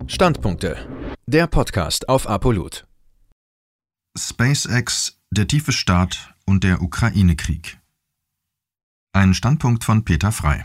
Standpunkte. Der Podcast auf Apollut. SpaceX, der tiefe Staat und der Ukraine-Krieg. Ein Standpunkt von Peter Frey.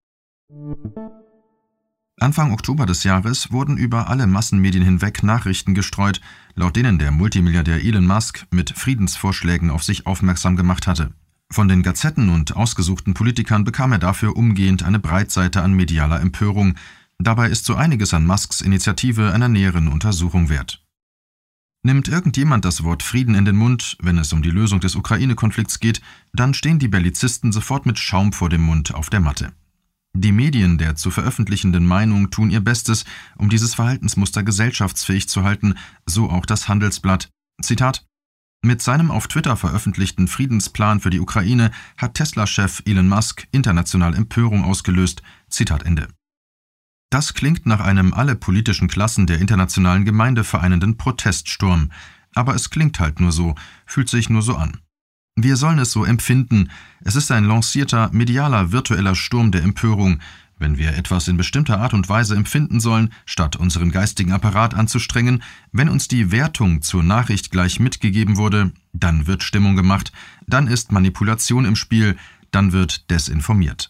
Anfang Oktober des Jahres wurden über alle Massenmedien hinweg Nachrichten gestreut, laut denen der Multimilliardär Elon Musk mit Friedensvorschlägen auf sich aufmerksam gemacht hatte. Von den Gazetten und ausgesuchten Politikern bekam er dafür umgehend eine Breitseite an medialer Empörung. Dabei ist so einiges an Musks Initiative einer näheren Untersuchung wert. Nimmt irgendjemand das Wort Frieden in den Mund, wenn es um die Lösung des Ukraine-Konflikts geht, dann stehen die Bellizisten sofort mit Schaum vor dem Mund auf der Matte. Die Medien der zu veröffentlichenden Meinung tun ihr Bestes, um dieses Verhaltensmuster gesellschaftsfähig zu halten, so auch das Handelsblatt. Zitat: Mit seinem auf Twitter veröffentlichten Friedensplan für die Ukraine hat Tesla-Chef Elon Musk international Empörung ausgelöst. Zitat Ende. Das klingt nach einem alle politischen Klassen der internationalen Gemeinde vereinenden Proteststurm. Aber es klingt halt nur so, fühlt sich nur so an. Wir sollen es so empfinden. Es ist ein lancierter, medialer, virtueller Sturm der Empörung. Wenn wir etwas in bestimmter Art und Weise empfinden sollen, statt unseren geistigen Apparat anzustrengen, wenn uns die Wertung zur Nachricht gleich mitgegeben wurde, dann wird Stimmung gemacht, dann ist Manipulation im Spiel, dann wird desinformiert.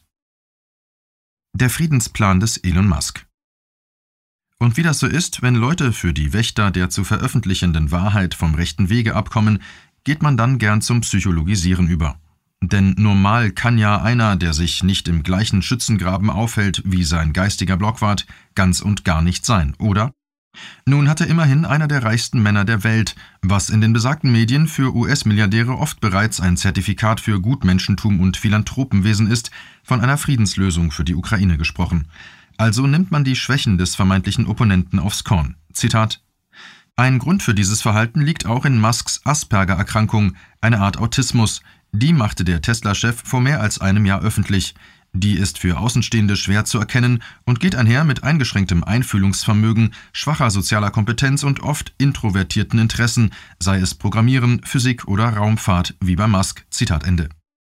Der Friedensplan des Elon Musk. Und wie das so ist, wenn Leute für die Wächter der zu veröffentlichenden Wahrheit vom rechten Wege abkommen, geht man dann gern zum Psychologisieren über. Denn normal kann ja einer, der sich nicht im gleichen Schützengraben aufhält wie sein geistiger Blockwart, ganz und gar nicht sein, oder? Nun hatte immerhin einer der reichsten Männer der Welt, was in den besagten Medien für US-Milliardäre oft bereits ein Zertifikat für Gutmenschentum und Philanthropenwesen ist, von einer Friedenslösung für die Ukraine gesprochen. Also nimmt man die Schwächen des vermeintlichen Opponenten aufs Korn. Zitat: Ein Grund für dieses Verhalten liegt auch in Musks Asperger-Erkrankung, eine Art Autismus. Die machte der Tesla-Chef vor mehr als einem Jahr öffentlich. Die ist für Außenstehende schwer zu erkennen und geht einher mit eingeschränktem Einfühlungsvermögen, schwacher sozialer Kompetenz und oft introvertierten Interessen, sei es Programmieren, Physik oder Raumfahrt, wie bei Musk. Zitat Ende.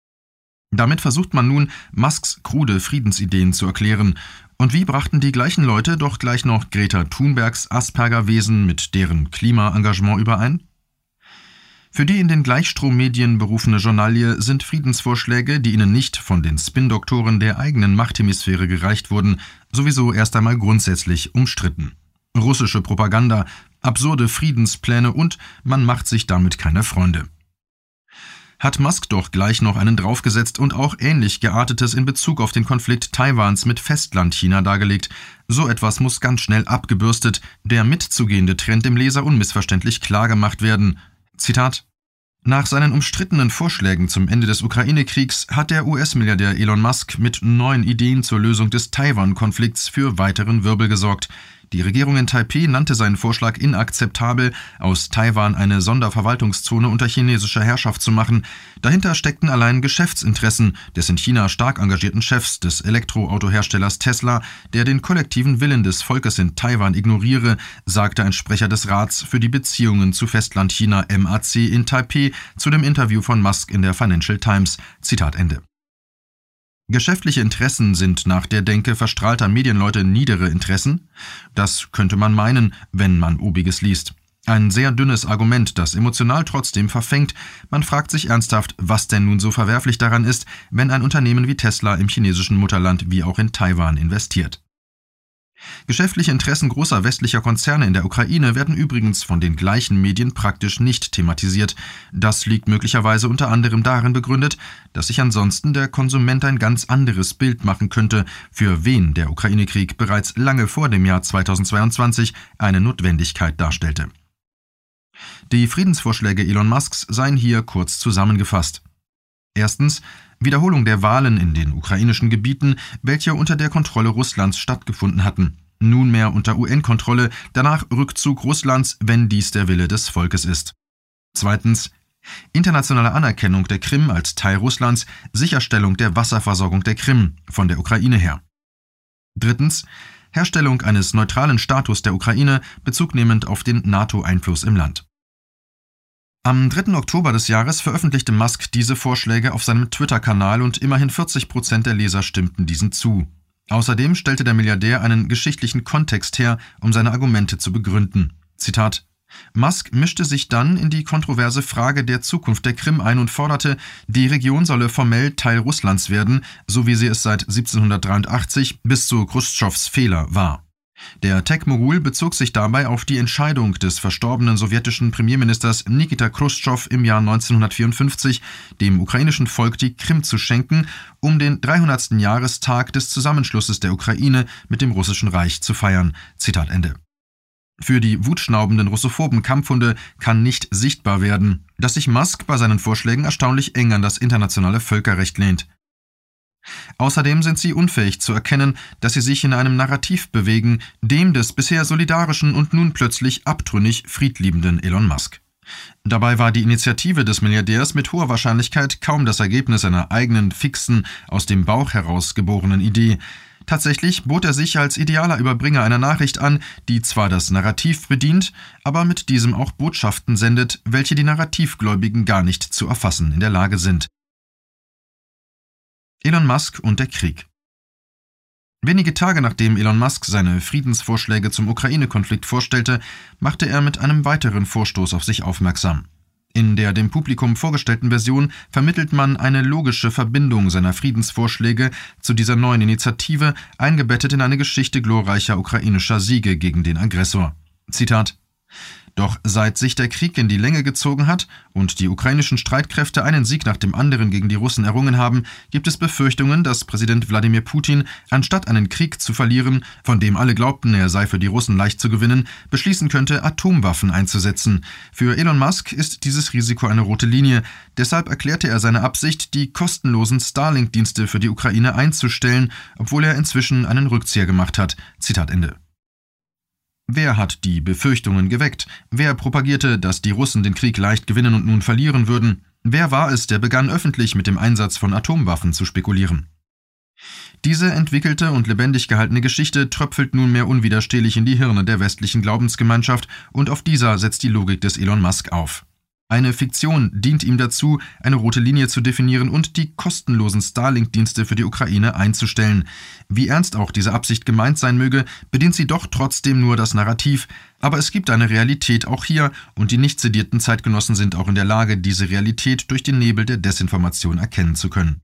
Damit versucht man nun, Musks krude Friedensideen zu erklären. Und wie brachten die gleichen Leute doch gleich noch Greta Thunbergs Asperger-Wesen mit deren Klimaengagement überein? Für die in den Gleichstrommedien berufene Journalie sind Friedensvorschläge, die ihnen nicht von den Spin-Doktoren der eigenen Machthemisphäre gereicht wurden, sowieso erst einmal grundsätzlich umstritten. Russische Propaganda, absurde Friedenspläne und man macht sich damit keine Freunde. Hat Musk doch gleich noch einen draufgesetzt und auch ähnlich Geartetes in Bezug auf den Konflikt Taiwans mit Festlandchina dargelegt. So etwas muss ganz schnell abgebürstet, der mitzugehende Trend dem Leser unmissverständlich klargemacht werden. Zitat: Nach seinen umstrittenen Vorschlägen zum Ende des Ukraine-Kriegs hat der US-Milliardär Elon Musk mit neuen Ideen zur Lösung des Taiwan-Konflikts für weiteren Wirbel gesorgt. Die Regierung in Taipeh nannte seinen Vorschlag inakzeptabel, aus Taiwan eine Sonderverwaltungszone unter chinesischer Herrschaft zu machen. Dahinter steckten allein Geschäftsinteressen des in China stark engagierten Chefs des Elektroautoherstellers Tesla, der den kollektiven Willen des Volkes in Taiwan ignoriere, sagte ein Sprecher des Rats für die Beziehungen zu Festlandchina MAC in Taipeh zu dem Interview von Musk in der Financial Times. Zitat Ende. Geschäftliche Interessen sind nach der Denke verstrahlter Medienleute niedere Interessen? Das könnte man meinen, wenn man Obiges liest. Ein sehr dünnes Argument, das emotional trotzdem verfängt. Man fragt sich ernsthaft, was denn nun so verwerflich daran ist, wenn ein Unternehmen wie Tesla im chinesischen Mutterland wie auch in Taiwan investiert. Geschäftliche Interessen großer westlicher Konzerne in der Ukraine werden übrigens von den gleichen Medien praktisch nicht thematisiert. Das liegt möglicherweise unter anderem darin begründet, dass sich ansonsten der Konsument ein ganz anderes Bild machen könnte, für wen der Ukraine-Krieg bereits lange vor dem Jahr 2022 eine Notwendigkeit darstellte. Die Friedensvorschläge Elon Musks seien hier kurz zusammengefasst. Erstens: Wiederholung der Wahlen in den ukrainischen Gebieten, welche unter der Kontrolle Russlands stattgefunden hatten. Nunmehr unter UN-Kontrolle, danach Rückzug Russlands, wenn dies der Wille des Volkes ist. Zweitens: Internationale Anerkennung der Krim als Teil Russlands, Sicherstellung der Wasserversorgung der Krim von der Ukraine her. Drittens: Herstellung eines neutralen Status der Ukraine, bezugnehmend auf den NATO-Einfluss im Land. Am 3. Oktober des Jahres veröffentlichte Musk diese Vorschläge auf seinem Twitter-Kanal und immerhin 40% der Leser stimmten diesen zu. Außerdem stellte der Milliardär einen geschichtlichen Kontext her, um seine Argumente zu begründen. Zitat: Musk mischte sich dann in die kontroverse Frage der Zukunft der Krim ein und forderte, die Region solle formell Teil Russlands werden, so wie sie es seit 1783 bis zu Chruschtschows Fehler war. Der Tech-Mogul bezog sich dabei auf die Entscheidung des verstorbenen sowjetischen Premierministers Nikita Chruschtschow im Jahr 1954, dem ukrainischen Volk die Krim zu schenken, um den 300. Jahrestag des Zusammenschlusses der Ukraine mit dem Russischen Reich zu feiern. Zitat Ende. Für die wutschnaubenden russophoben Kampfhunde kann nicht sichtbar werden, dass sich Musk bei seinen Vorschlägen erstaunlich eng an das internationale Völkerrecht lehnt. Außerdem sind sie unfähig zu erkennen, dass sie sich in einem Narrativ bewegen, dem des bisher solidarischen und nun plötzlich abtrünnig friedliebenden Elon Musk. Dabei war die Initiative des Milliardärs mit hoher Wahrscheinlichkeit kaum das Ergebnis einer eigenen, fixen, aus dem Bauch heraus geborenen Idee. Tatsächlich bot er sich als idealer Überbringer einer Nachricht an, die zwar das Narrativ bedient, aber mit diesem auch Botschaften sendet, welche die Narrativgläubigen gar nicht zu erfassen in der Lage sind. Elon Musk und der Krieg. Wenige Tage nachdem Elon Musk seine Friedensvorschläge zum Ukraine-Konflikt vorstellte, machte er mit einem weiteren Vorstoß auf sich aufmerksam. In der dem Publikum vorgestellten Version vermittelt man eine logische Verbindung seiner Friedensvorschläge zu dieser neuen Initiative, eingebettet in eine Geschichte glorreicher ukrainischer Siege gegen den Aggressor. Zitat: Doch seit sich der Krieg in die Länge gezogen hat und die ukrainischen Streitkräfte einen Sieg nach dem anderen gegen die Russen errungen haben, gibt es Befürchtungen, dass Präsident Wladimir Putin, anstatt einen Krieg zu verlieren, von dem alle glaubten, er sei für die Russen leicht zu gewinnen, beschließen könnte, Atomwaffen einzusetzen. Für Elon Musk ist dieses Risiko eine rote Linie. Deshalb erklärte er seine Absicht, die kostenlosen Starlink-Dienste für die Ukraine einzustellen, obwohl er inzwischen einen Rückzieher gemacht hat. Zitat Ende. Wer hat die Befürchtungen geweckt? Wer propagierte, dass die Russen den Krieg leicht gewinnen und nun verlieren würden? Wer war es, der begann öffentlich mit dem Einsatz von Atomwaffen zu spekulieren? Diese entwickelte und lebendig gehaltene Geschichte tröpfelt nunmehr unwiderstehlich in die Hirne der westlichen Glaubensgemeinschaft und auf dieser setzt die Logik des Elon Musk auf. Eine Fiktion dient ihm dazu, eine rote Linie zu definieren und die kostenlosen Starlink-Dienste für die Ukraine einzustellen. Wie ernst auch diese Absicht gemeint sein möge, bedient sie doch trotzdem nur das Narrativ. Aber es gibt eine Realität auch hier und die nicht sedierten Zeitgenossen sind auch in der Lage, diese Realität durch den Nebel der Desinformation erkennen zu können.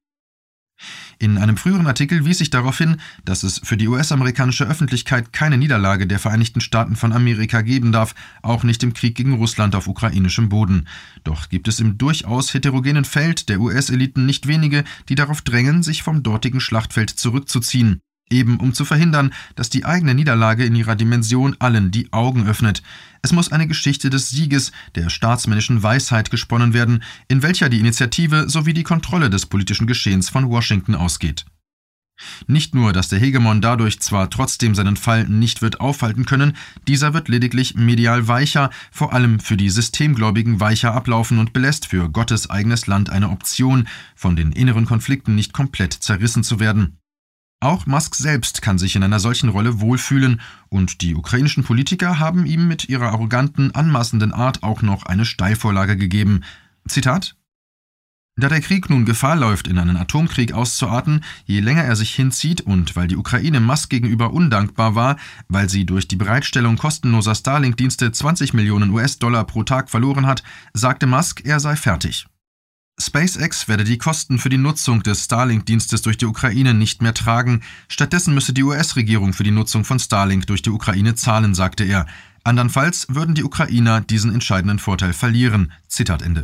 In einem früheren Artikel wies ich darauf hin, dass es für die US-amerikanische Öffentlichkeit keine Niederlage der Vereinigten Staaten von Amerika geben darf, auch nicht im Krieg gegen Russland auf ukrainischem Boden. Doch gibt es im durchaus heterogenen Feld der US-Eliten nicht wenige, die darauf drängen, sich vom dortigen Schlachtfeld zurückzuziehen, eben um zu verhindern, dass die eigene Niederlage in ihrer Dimension allen die Augen öffnet. Es muss eine Geschichte des Sieges, der staatsmännischen Weisheit gesponnen werden, in welcher die Initiative sowie die Kontrolle des politischen Geschehens von Washington ausgeht. Nicht nur, dass der Hegemon dadurch zwar trotzdem seinen Fall nicht wird aufhalten können, dieser wird lediglich medial weicher, vor allem für die Systemgläubigen weicher ablaufen und belässt für Gottes eigenes Land eine Option, von den inneren Konflikten nicht komplett zerrissen zu werden. Auch Musk selbst kann sich in einer solchen Rolle wohlfühlen und die ukrainischen Politiker haben ihm mit ihrer arroganten, anmaßenden Art auch noch eine Steilvorlage gegeben. Zitat: Da der Krieg nun Gefahr läuft, in einen Atomkrieg auszuarten, je länger er sich hinzieht und weil die Ukraine Musk gegenüber undankbar war, weil sie durch die Bereitstellung kostenloser Starlink-Dienste 20 Millionen US-Dollar pro Tag verloren hat, sagte Musk, er sei fertig. SpaceX werde die Kosten für die Nutzung des Starlink-Dienstes durch die Ukraine nicht mehr tragen, stattdessen müsse die US-Regierung für die Nutzung von Starlink durch die Ukraine zahlen, sagte er. Andernfalls würden die Ukrainer diesen entscheidenden Vorteil verlieren. Zitat Ende.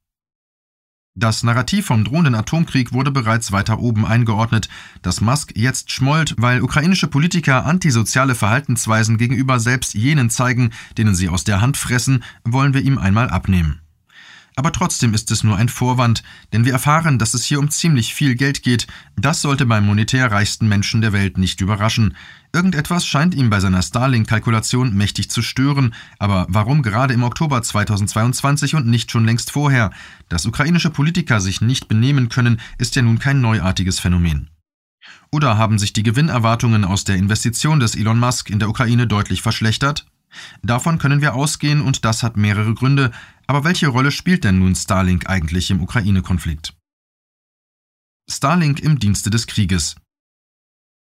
Das Narrativ vom drohenden Atomkrieg wurde bereits weiter oben eingeordnet. Dass Musk jetzt schmollt, weil ukrainische Politiker antisoziale Verhaltensweisen gegenüber selbst jenen zeigen, denen sie aus der Hand fressen, wollen wir ihm einmal abnehmen. Aber trotzdem ist es nur ein Vorwand, denn wir erfahren, dass es hier um ziemlich viel Geld geht. Das sollte beim monetär reichsten Menschen der Welt nicht überraschen. Irgendetwas scheint ihm bei seiner Starlink-Kalkulation mächtig zu stören. Aber warum gerade im Oktober 2022 und nicht schon längst vorher? Dass ukrainische Politiker sich nicht benehmen können, ist ja nun kein neuartiges Phänomen. Oder haben sich die Gewinnerwartungen aus der Investition des Elon Musk in der Ukraine deutlich verschlechtert? Davon können wir ausgehen und das hat mehrere Gründe. Aber welche Rolle spielt denn nun Starlink eigentlich im Ukraine-Konflikt? Starlink im Dienste des Krieges.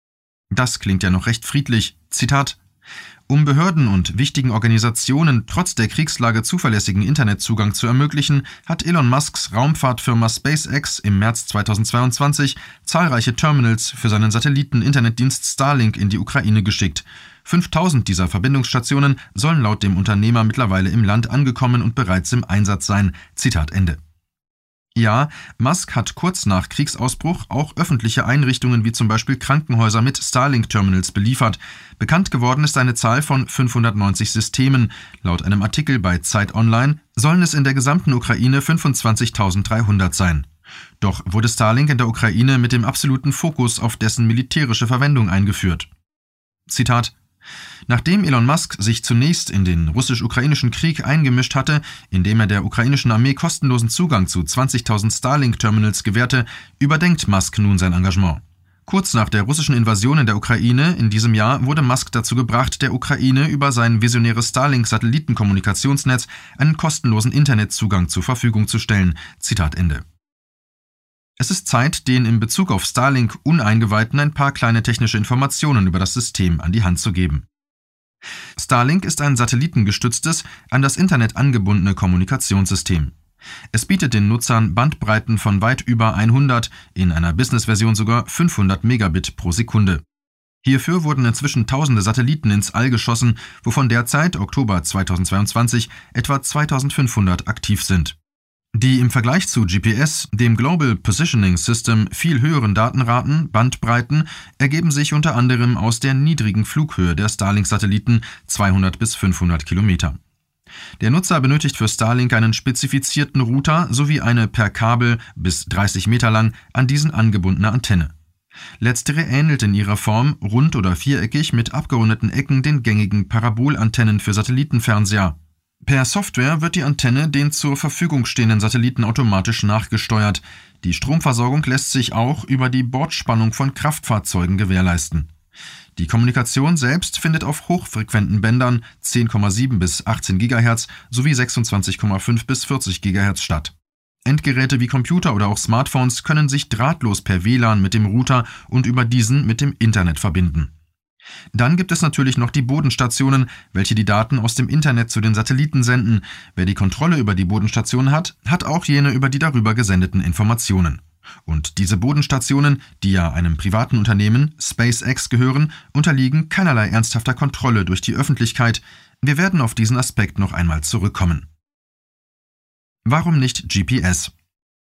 Das klingt ja noch recht friedlich. Zitat: Um Behörden und wichtigen Organisationen trotz der Kriegslage zuverlässigen Internetzugang zu ermöglichen, hat Elon Musks Raumfahrtfirma SpaceX im März 2022 zahlreiche Terminals für seinen Satelliten-Internetdienst Starlink in die Ukraine geschickt. 5000 dieser Verbindungsstationen sollen laut dem Unternehmer mittlerweile im Land angekommen und bereits im Einsatz sein. Zitat Ende. Ja, Musk hat kurz nach Kriegsausbruch auch öffentliche Einrichtungen wie zum Beispiel Krankenhäuser mit Starlink-Terminals beliefert. Bekannt geworden ist eine Zahl von 590 Systemen. Laut einem Artikel bei Zeit Online sollen es in der gesamten Ukraine 25.300 sein. Doch wurde Starlink in der Ukraine mit dem absoluten Fokus auf dessen militärische Verwendung eingeführt. Zitat: Nachdem Elon Musk sich zunächst in den russisch-ukrainischen Krieg eingemischt hatte, indem er der ukrainischen Armee kostenlosen Zugang zu 20.000 Starlink-Terminals gewährte, überdenkt Musk nun sein Engagement. Kurz nach der russischen Invasion in der Ukraine in diesem Jahr wurde Musk dazu gebracht, der Ukraine über sein visionäres Starlink-Satellitenkommunikationsnetz einen kostenlosen Internetzugang zur Verfügung zu stellen. Zitat Ende. Es ist Zeit, den in Bezug auf Starlink Uneingeweihten ein paar kleine technische Informationen über das System an die Hand zu geben. Starlink ist ein satellitengestütztes, an das Internet angebundene Kommunikationssystem. Es bietet den Nutzern Bandbreiten von weit über 100, in einer Business-Version sogar 500 Megabit pro Sekunde. Hierfür wurden inzwischen tausende Satelliten ins All geschossen, wovon derzeit, Oktober 2022, etwa 2500 aktiv sind. Die im Vergleich zu GPS, dem Global Positioning System, viel höheren Datenraten, Bandbreiten, ergeben sich unter anderem aus der niedrigen Flughöhe der Starlink-Satelliten, 200 bis 500 Kilometer. Der Nutzer benötigt für Starlink einen spezifizierten Router sowie eine per Kabel bis 30 Meter lang an diesen angebundene Antenne. Letztere ähnelt in ihrer Form rund oder viereckig mit abgerundeten Ecken den gängigen Parabolantennen für Satellitenfernseher. Per Software wird die Antenne den zur Verfügung stehenden Satelliten automatisch nachgesteuert. Die Stromversorgung lässt sich auch über die Bordspannung von Kraftfahrzeugen gewährleisten. Die Kommunikation selbst findet auf hochfrequenten Bändern 10,7 bis 18 GHz sowie 26,5 bis 40 GHz statt. Endgeräte wie Computer oder auch Smartphones können sich drahtlos per WLAN mit dem Router und über diesen mit dem Internet verbinden. Dann gibt es natürlich noch die Bodenstationen, welche die Daten aus dem Internet zu den Satelliten senden. Wer die Kontrolle über die Bodenstationen hat, hat auch jene über die darüber gesendeten Informationen. Und diese Bodenstationen, die ja einem privaten Unternehmen, SpaceX, gehören, unterliegen keinerlei ernsthafter Kontrolle durch die Öffentlichkeit. Wir werden auf diesen Aspekt noch einmal zurückkommen. Warum nicht GPS?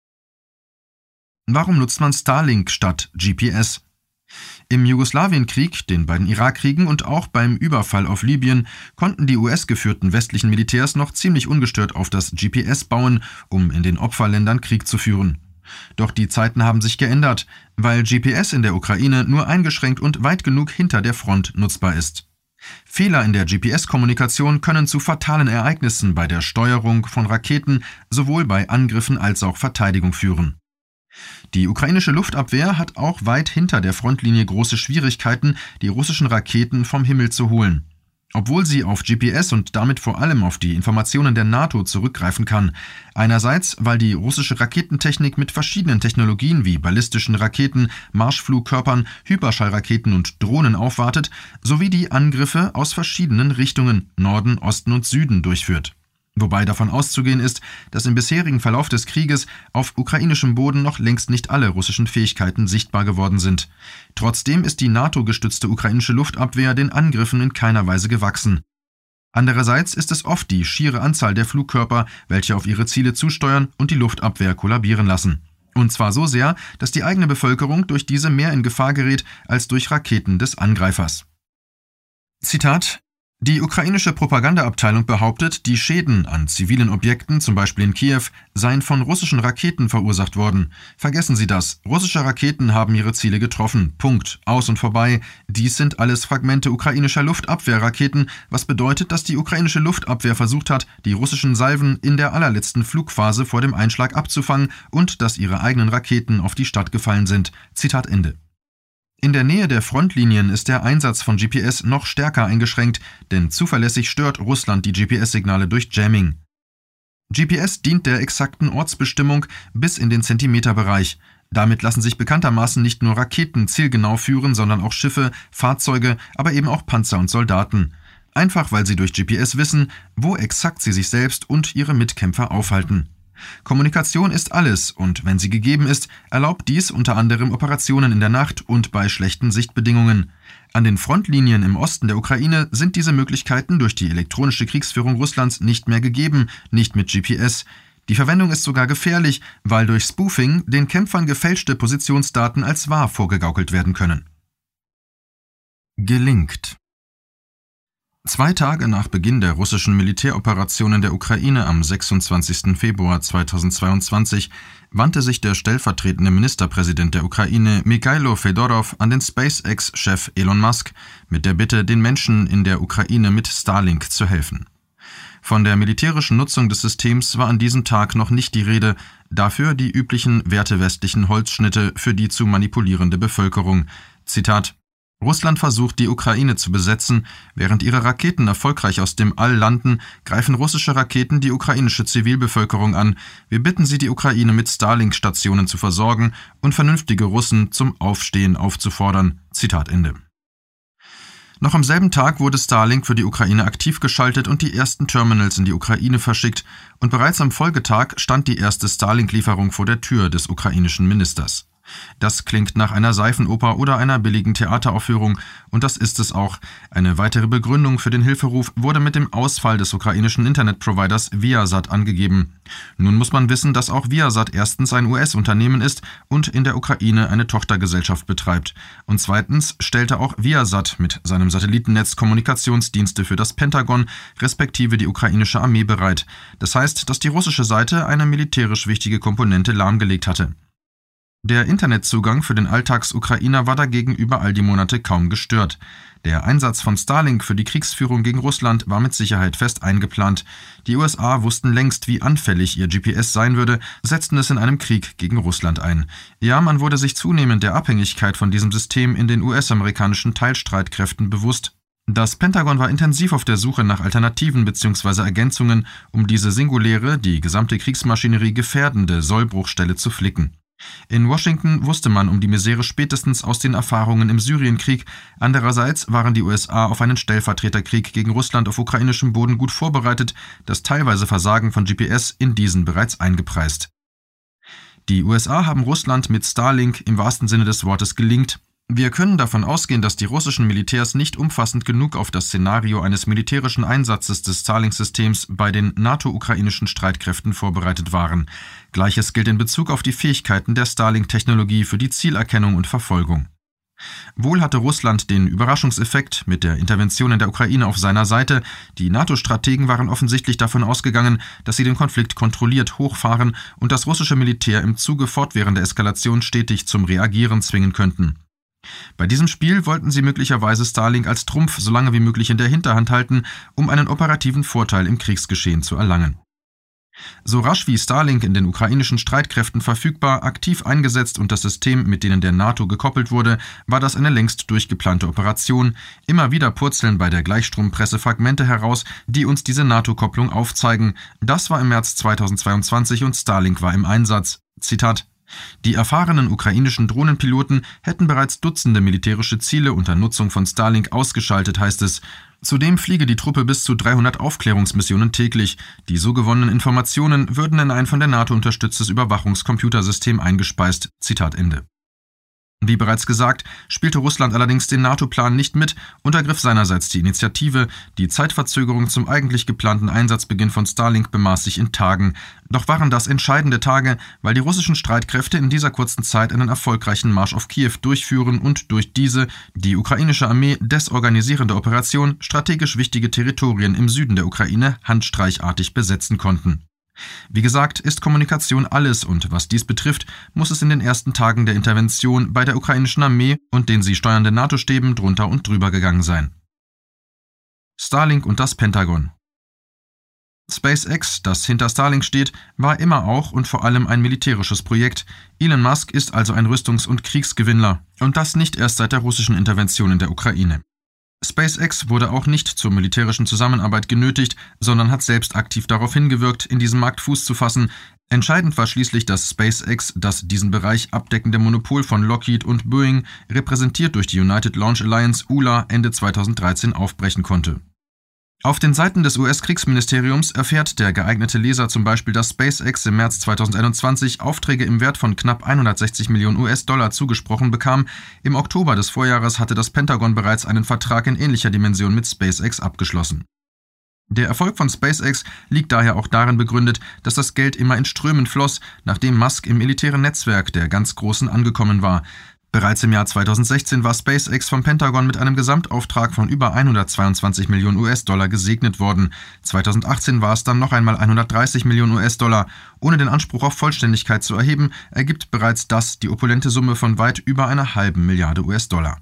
Warum nutzt man Starlink statt GPS? Im Jugoslawienkrieg, den beiden Irakkriegen und auch beim Überfall auf Libyen konnten die US-geführten westlichen Militärs noch ziemlich ungestört auf das GPS bauen, um in den Opferländern Krieg zu führen. Doch die Zeiten haben sich geändert, weil GPS in der Ukraine nur eingeschränkt und weit genug hinter der Front nutzbar ist. Fehler in der GPS-Kommunikation können zu fatalen Ereignissen bei der Steuerung von Raketen sowohl bei Angriffen als auch Verteidigung führen. Die ukrainische Luftabwehr hat auch weit hinter der Frontlinie große Schwierigkeiten, die russischen Raketen vom Himmel zu holen. Obwohl sie auf GPS und damit vor allem auf die Informationen der NATO zurückgreifen kann. Einerseits, weil die russische Raketentechnik mit verschiedenen Technologien wie ballistischen Raketen, Marschflugkörpern, Hyperschallraketen und Drohnen aufwartet, sowie die Angriffe aus verschiedenen Richtungen, Norden, Osten und Süden, durchführt. Wobei davon auszugehen ist, dass im bisherigen Verlauf des Krieges auf ukrainischem Boden noch längst nicht alle russischen Fähigkeiten sichtbar geworden sind. Trotzdem ist die NATO-gestützte ukrainische Luftabwehr den Angriffen in keiner Weise gewachsen. Andererseits ist es oft die schiere Anzahl der Flugkörper, welche auf ihre Ziele zusteuern und die Luftabwehr kollabieren lassen. Und zwar so sehr, dass die eigene Bevölkerung durch diese mehr in Gefahr gerät als durch Raketen des Angreifers. Zitat: Die ukrainische Propagandaabteilung behauptet, die Schäden an zivilen Objekten, zum Beispiel in Kiew, seien von russischen Raketen verursacht worden. Vergessen Sie das. Russische Raketen haben ihre Ziele getroffen. Punkt. Aus und vorbei. Dies sind alles Fragmente ukrainischer Luftabwehrraketen, was bedeutet, dass die ukrainische Luftabwehr versucht hat, die russischen Salven in der allerletzten Flugphase vor dem Einschlag abzufangen und dass ihre eigenen Raketen auf die Stadt gefallen sind. Zitat Ende. In der Nähe der Frontlinien ist der Einsatz von GPS noch stärker eingeschränkt, denn zuverlässig stört Russland die GPS-Signale durch Jamming. GPS dient der exakten Ortsbestimmung bis in den Zentimeterbereich. Damit lassen sich bekanntermaßen nicht nur Raketen zielgenau führen, sondern auch Schiffe, Fahrzeuge, aber eben auch Panzer und Soldaten. Einfach weil sie durch GPS wissen, wo exakt sie sich selbst und ihre Mitkämpfer aufhalten. Kommunikation ist alles und wenn sie gegeben ist, erlaubt dies unter anderem Operationen in der Nacht und bei schlechten Sichtbedingungen. An den Frontlinien im Osten der Ukraine sind diese Möglichkeiten durch die elektronische Kriegsführung Russlands nicht mehr gegeben, nicht mit GPS. Die Verwendung ist sogar gefährlich, weil durch Spoofing den Kämpfern gefälschte Positionsdaten als wahr vorgegaukelt werden können. Gelingt. 2 Tage nach Beginn der russischen Militäroperation in der Ukraine am 26. Februar 2022 wandte sich der stellvertretende Ministerpräsident der Ukraine Mikhailo Fedorov an den SpaceX-Chef Elon Musk mit der Bitte, den Menschen in der Ukraine mit Starlink zu helfen. Von der militärischen Nutzung des Systems war an diesem Tag noch nicht die Rede, dafür die üblichen wertewestlichen Holzschnitte für die zu manipulierende Bevölkerung. Zitat: Russland versucht, die Ukraine zu besetzen. Während ihre Raketen erfolgreich aus dem All landen, greifen russische Raketen die ukrainische Zivilbevölkerung an. Wir bitten Sie, die Ukraine mit Starlink-Stationen zu versorgen und vernünftige Russen zum Aufstehen aufzufordern. Zitat Ende. Noch am selben Tag wurde Starlink für die Ukraine aktiv geschaltet und die ersten Terminals in die Ukraine verschickt. Und bereits am Folgetag stand die erste Starlink-Lieferung vor der Tür des ukrainischen Ministers. Das klingt nach einer Seifenoper oder einer billigen Theateraufführung, und das ist es auch. Eine weitere Begründung für den Hilferuf wurde mit dem Ausfall des ukrainischen Internetproviders Viasat angegeben. Nun muss man wissen, dass auch Viasat erstens ein US-Unternehmen ist und in der Ukraine eine Tochtergesellschaft betreibt. Und zweitens stellte auch Viasat mit seinem Satellitennetz Kommunikationsdienste für das Pentagon respektive die ukrainische Armee bereit. Das heißt, dass die russische Seite eine militärisch wichtige Komponente lahmgelegt hatte. Der Internetzugang für den Alltags-Ukrainer war dagegen über all die Monate kaum gestört. Der Einsatz von Starlink für die Kriegsführung gegen Russland war mit Sicherheit fest eingeplant. Die USA wussten längst, wie anfällig ihr GPS sein würde, setzten es in einem Krieg gegen Russland ein. Ja, man wurde sich zunehmend der Abhängigkeit von diesem System in den US-amerikanischen Teilstreitkräften bewusst. Das Pentagon war intensiv auf der Suche nach Alternativen bzw. Ergänzungen, um diese singuläre, die gesamte Kriegsmaschinerie gefährdende Sollbruchstelle zu flicken. In Washington wusste man um die Misere spätestens aus den Erfahrungen im Syrienkrieg. Andererseits waren die USA auf einen Stellvertreterkrieg gegen Russland auf ukrainischem Boden gut vorbereitet, das teilweise Versagen von GPS in diesen bereits eingepreist. Die USA haben Russland mit Starlink im wahrsten Sinne des Wortes gelingt. Wir können davon ausgehen, dass die russischen Militärs nicht umfassend genug auf das Szenario eines militärischen Einsatzes des Starlink-Systems bei den NATO-ukrainischen Streitkräften vorbereitet waren. Gleiches gilt in Bezug auf die Fähigkeiten der Starlink-Technologie für die Zielerkennung und Verfolgung. Wohl hatte Russland den Überraschungseffekt mit der Intervention in der Ukraine auf seiner Seite. Die NATO-Strategen waren offensichtlich davon ausgegangen, dass sie den Konflikt kontrolliert hochfahren und das russische Militär im Zuge fortwährender Eskalation stetig zum Reagieren zwingen könnten. Bei diesem Spiel wollten sie möglicherweise Starlink als Trumpf so lange wie möglich in der Hinterhand halten, um einen operativen Vorteil im Kriegsgeschehen zu erlangen. So rasch wie Starlink in den ukrainischen Streitkräften verfügbar, aktiv eingesetzt und das System mit denen der NATO gekoppelt wurde, war das eine längst durchgeplante Operation. Immer wieder purzeln bei der Gleichstrompresse Fragmente heraus, die uns diese NATO-Kopplung aufzeigen. Das war im März 2022 und Starlink war im Einsatz. Zitat: Die erfahrenen ukrainischen Drohnenpiloten hätten bereits Dutzende militärische Ziele unter Nutzung von Starlink ausgeschaltet, heißt es. Zudem fliege die Truppe bis zu 300 Aufklärungsmissionen täglich. Die so gewonnenen Informationen würden in ein von der NATO unterstütztes Überwachungscomputersystem eingespeist. Zitat Ende. Wie bereits gesagt, spielte Russland allerdings den NATO-Plan nicht mit und ergriff seinerseits die Initiative. Die Zeitverzögerung zum eigentlich geplanten Einsatzbeginn von Starlink bemaß sich in Tagen. Doch waren das entscheidende Tage, weil die russischen Streitkräfte in dieser kurzen Zeit einen erfolgreichen Marsch auf Kiew durchführen und durch diese, die ukrainische Armee desorganisierende Operation, strategisch wichtige Territorien im Süden der Ukraine handstreichartig besetzen konnten. Wie gesagt, ist Kommunikation alles und was dies betrifft, muss es in den ersten Tagen der Intervention bei der ukrainischen Armee und den sie steuernden NATO-Stäben drunter und drüber gegangen sein. Starlink und das Pentagon. SpaceX, das hinter Starlink steht, war immer auch und vor allem ein militärisches Projekt. Elon Musk ist also ein Rüstungs- und Kriegsgewinnler und das nicht erst seit der russischen Intervention in der Ukraine. SpaceX wurde auch nicht zur militärischen Zusammenarbeit genötigt, sondern hat selbst aktiv darauf hingewirkt, in diesem Markt Fuß zu fassen. Entscheidend war schließlich, dass SpaceX das diesen Bereich abdeckende Monopol von Lockheed und Boeing, repräsentiert durch die United Launch Alliance ULA, Ende 2013 aufbrechen konnte. Auf den Seiten des US-Kriegsministeriums erfährt der geeignete Leser zum Beispiel, dass SpaceX im März 2021 Aufträge im Wert von knapp 160 Millionen US-Dollar zugesprochen bekam. Im Oktober des Vorjahres hatte das Pentagon bereits einen Vertrag in ähnlicher Dimension mit SpaceX abgeschlossen. Der Erfolg von SpaceX liegt daher auch darin begründet, dass das Geld immer in Strömen floss, nachdem Musk im elitären Netzwerk der ganz Großen angekommen war. Bereits im Jahr 2016 war SpaceX vom Pentagon mit einem Gesamtauftrag von über 122 Millionen US-Dollar gesegnet worden. 2018 war es dann noch einmal 130 Millionen US-Dollar. Ohne den Anspruch auf Vollständigkeit zu erheben, ergibt bereits das die opulente Summe von weit über einer halben Milliarde US-Dollar.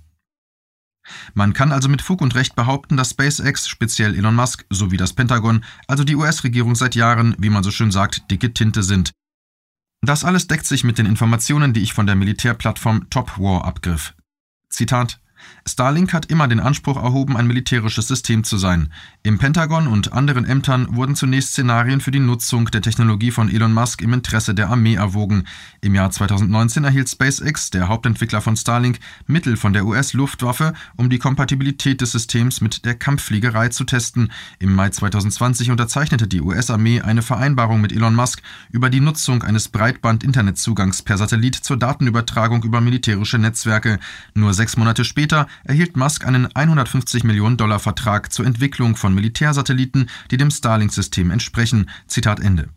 Man kann also mit Fug und Recht behaupten, dass SpaceX, speziell Elon Musk sowie das Pentagon, also die US-Regierung seit Jahren, wie man so schön sagt, dicke Tinte sind. Das alles deckt sich mit den Informationen, die ich von der Militärplattform Top War abgriff. Zitat: Starlink hat immer den Anspruch erhoben, ein militärisches System zu sein. Im Pentagon und anderen Ämtern wurden zunächst Szenarien für die Nutzung der Technologie von Elon Musk im Interesse der Armee erwogen. Im Jahr 2019 erhielt SpaceX, der Hauptentwickler von Starlink, Mittel von der US-Luftwaffe, um die Kompatibilität des Systems mit der Kampffliegerei zu testen. Im Mai 2020 unterzeichnete die US-Armee eine Vereinbarung mit Elon Musk über die Nutzung eines Breitband-Internetzugangs per Satellit zur Datenübertragung über militärische Netzwerke. Nur 6 Monate später erhielt Musk einen 150 Millionen Dollar Vertrag zur Entwicklung von Militärsatelliten, die dem Starlink-System entsprechen. Zitat Ende.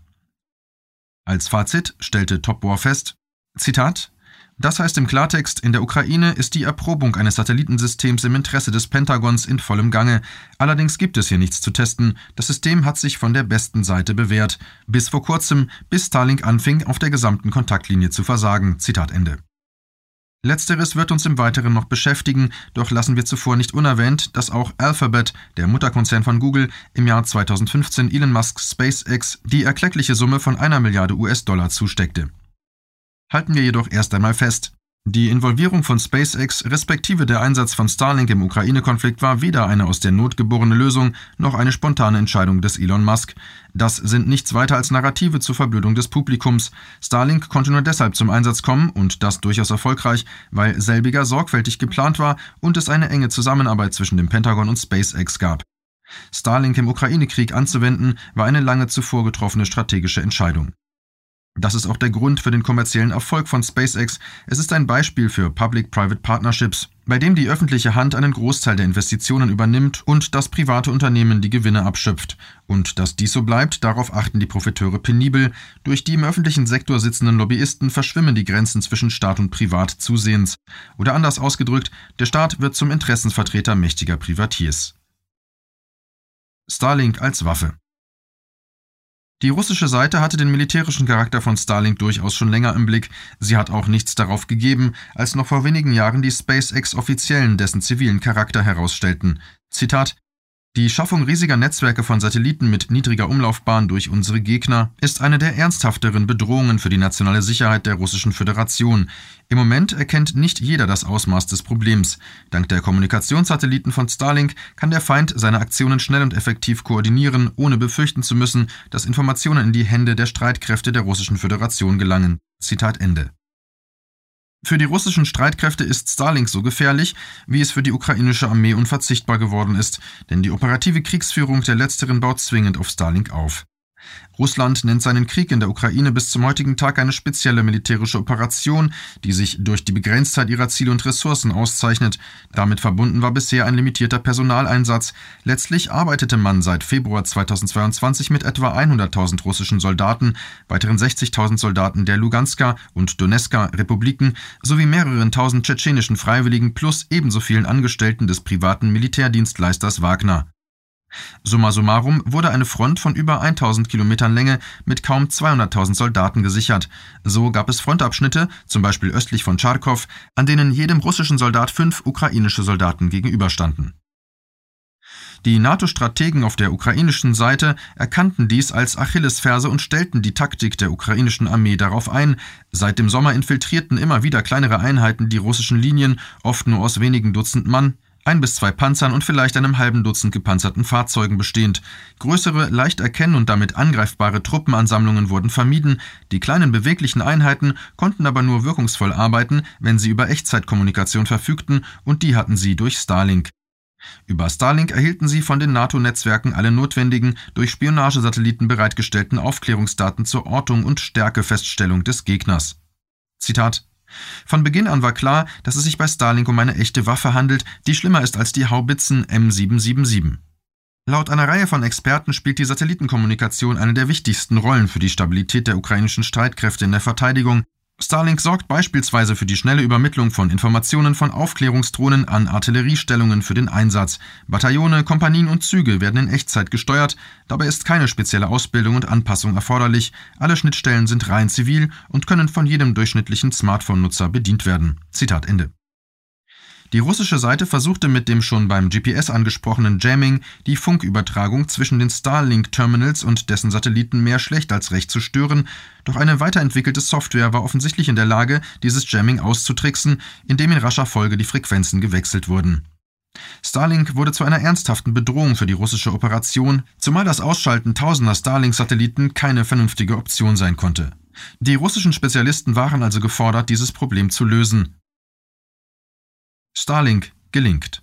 Als Fazit stellte Top War fest, Zitat: Das heißt im Klartext, in der Ukraine ist die Erprobung eines Satellitensystems im Interesse des Pentagons in vollem Gange. Allerdings gibt es hier nichts zu testen. Das System hat sich von der besten Seite bewährt. Bis vor kurzem, bis Starlink anfing, auf der gesamten Kontaktlinie zu versagen. Zitat Ende. Letzteres wird uns im Weiteren noch beschäftigen, doch lassen wir zuvor nicht unerwähnt, dass auch Alphabet, der Mutterkonzern von Google, im Jahr 2015 Elon Musks SpaceX die erkleckliche Summe von 1 Milliarde US-Dollar zusteckte. Halten wir jedoch erst einmal fest: Die Involvierung von SpaceX respektive der Einsatz von Starlink im Ukraine-Konflikt war weder eine aus der Not geborene Lösung noch eine spontane Entscheidung des Elon Musk. Das sind nichts weiter als Narrative zur Verblödung des Publikums. Starlink konnte nur deshalb zum Einsatz kommen, und das durchaus erfolgreich, weil selbiger sorgfältig geplant war und es eine enge Zusammenarbeit zwischen dem Pentagon und SpaceX gab. Starlink im Ukraine-Krieg anzuwenden, war eine lange zuvor getroffene strategische Entscheidung. Das ist auch der Grund für den kommerziellen Erfolg von SpaceX. Es ist ein Beispiel für Public-Private Partnerships, bei dem die öffentliche Hand einen Großteil der Investitionen übernimmt und das private Unternehmen die Gewinne abschöpft. Und dass dies so bleibt, darauf achten die Profiteure penibel. Durch die im öffentlichen Sektor sitzenden Lobbyisten verschwimmen die Grenzen zwischen Staat und Privat zusehends. Oder anders ausgedrückt, der Staat wird zum Interessensvertreter mächtiger Privatiers. Starlink als Waffe. Die russische Seite hatte den militärischen Charakter von Starlink durchaus schon länger im Blick. Sie hat auch nichts darauf gegeben, als noch vor wenigen Jahren die SpaceX-Offiziellen dessen zivilen Charakter herausstellten. Zitat: Die Schaffung riesiger Netzwerke von Satelliten mit niedriger Umlaufbahn durch unsere Gegner ist eine der ernsthafteren Bedrohungen für die nationale Sicherheit der Russischen Föderation. Im Moment erkennt nicht jeder das Ausmaß des Problems. Dank der Kommunikationssatelliten von Starlink kann der Feind seine Aktionen schnell und effektiv koordinieren, ohne befürchten zu müssen, dass Informationen in die Hände der Streitkräfte der Russischen Föderation gelangen. Zitat Ende. Für die russischen Streitkräfte ist Starlink so gefährlich, wie es für die ukrainische Armee unverzichtbar geworden ist, denn die operative Kriegsführung der letzteren baut zwingend auf Starlink auf. Russland nennt seinen Krieg in der Ukraine bis zum heutigen Tag eine spezielle militärische Operation, die sich durch die Begrenztheit ihrer Ziele und Ressourcen auszeichnet. Damit verbunden war bisher ein limitierter Personaleinsatz. Letztlich arbeitete man seit Februar 2022 mit etwa 100.000 russischen Soldaten, weiteren 60.000 Soldaten der Lugansker und Donezker Republiken sowie mehreren tausend tschetschenischen Freiwilligen plus ebenso vielen Angestellten des privaten Militärdienstleisters Wagner. Summa summarum wurde eine Front von über 1000 Kilometern Länge mit kaum 200.000 Soldaten gesichert. So gab es Frontabschnitte, zum Beispiel östlich von Charkow, an denen jedem russischen Soldat 5 ukrainische Soldaten gegenüberstanden. Die NATO-Strategen auf der ukrainischen Seite erkannten dies als Achillesferse und stellten die Taktik der ukrainischen Armee darauf ein. Seit dem Sommer infiltrierten immer wieder kleinere Einheiten die russischen Linien, oft nur aus wenigen Dutzend Mann. 1 bis 2 Panzern und vielleicht einem halben Dutzend gepanzerten Fahrzeugen bestehend. Größere, leicht erkennen und damit angreifbare Truppenansammlungen wurden vermieden. Die kleinen beweglichen Einheiten konnten aber nur wirkungsvoll arbeiten, wenn sie über Echtzeitkommunikation verfügten, und die hatten sie durch Starlink. Über Starlink erhielten sie von den NATO-Netzwerken alle notwendigen, durch Spionagesatelliten bereitgestellten Aufklärungsdaten zur Ortung und Stärkefeststellung des Gegners. Zitat: Von Beginn an war klar, dass es sich bei Starlink um eine echte Waffe handelt, die schlimmer ist als die Haubitzen M777. Laut einer Reihe von Experten spielt die Satellitenkommunikation eine der wichtigsten Rollen für die Stabilität der ukrainischen Streitkräfte in der Verteidigung. Starlink sorgt beispielsweise für die schnelle Übermittlung von Informationen von Aufklärungsdrohnen an Artilleriestellungen für den Einsatz. Bataillone, Kompanien und Züge werden in Echtzeit gesteuert. Dabei ist keine spezielle Ausbildung und Anpassung erforderlich. Alle Schnittstellen sind rein zivil und können von jedem durchschnittlichen Smartphone-Nutzer bedient werden. Zitat Ende. Die russische Seite versuchte mit dem schon beim GPS angesprochenen Jamming die Funkübertragung zwischen den Starlink-Terminals und dessen Satelliten mehr schlecht als recht zu stören, doch eine weiterentwickelte Software war offensichtlich in der Lage, dieses Jamming auszutricksen, indem in rascher Folge die Frequenzen gewechselt wurden. Starlink wurde zu einer ernsthaften Bedrohung für die russische Operation, zumal das Ausschalten tausender Starlink-Satelliten keine vernünftige Option sein konnte. Die russischen Spezialisten waren also gefordert, dieses Problem zu lösen. Starlink gelingt.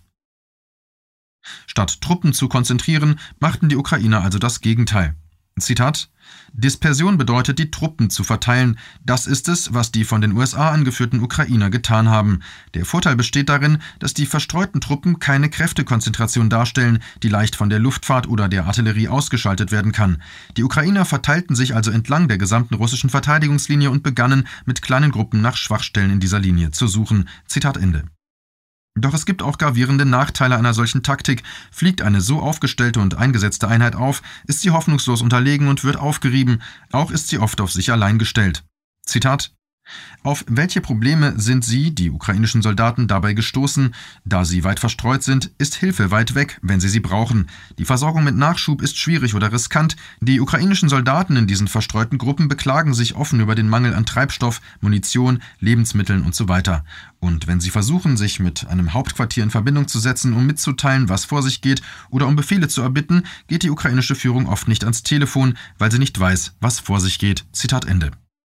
Statt Truppen zu konzentrieren, machten die Ukrainer also das Gegenteil. Zitat: Dispersion bedeutet, die Truppen zu verteilen. Das ist es, was die von den USA angeführten Ukrainer getan haben. Der Vorteil besteht darin, dass die verstreuten Truppen keine Kräftekonzentration darstellen, die leicht von der Luftfahrt oder der Artillerie ausgeschaltet werden kann. Die Ukrainer verteilten sich also entlang der gesamten russischen Verteidigungslinie und begannen, mit kleinen Gruppen nach Schwachstellen in dieser Linie zu suchen. Zitat Ende. Doch es gibt auch gravierende Nachteile einer solchen Taktik. Fliegt eine so aufgestellte und eingesetzte Einheit auf, ist sie hoffnungslos unterlegen und wird aufgerieben. Auch ist sie oft auf sich allein gestellt. Zitat: Auf welche Probleme sind sie, die ukrainischen Soldaten, dabei gestoßen? Da sie weit verstreut sind, ist Hilfe weit weg, wenn sie brauchen. Die Versorgung mit Nachschub ist schwierig oder riskant. Die ukrainischen Soldaten in diesen verstreuten Gruppen beklagen sich offen über den Mangel an Treibstoff, Munition, Lebensmitteln usw. Und wenn sie versuchen, sich mit einem Hauptquartier in Verbindung zu setzen, um mitzuteilen, was vor sich geht, oder um Befehle zu erbitten, geht die ukrainische Führung oft nicht ans Telefon, weil sie nicht weiß, was vor sich geht. Zitat Ende.